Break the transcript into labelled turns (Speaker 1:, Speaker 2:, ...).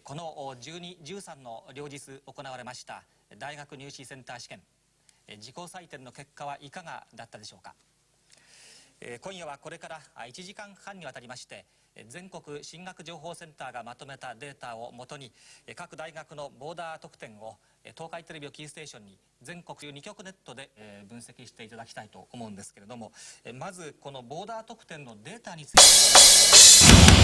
Speaker 1: この12、13の両日行われました大学入試センター試験、自己採点の結果はいかがだったでしょうか。今夜はこれから1時間半にわたりまして全国進学情報センターがまとめたデータをもとに各大学のボーダー得点を東海テレビをキーステーションに全国2局ネットで分析していただきたいと思うんですけれども、まずこのボーダー得点のデータについて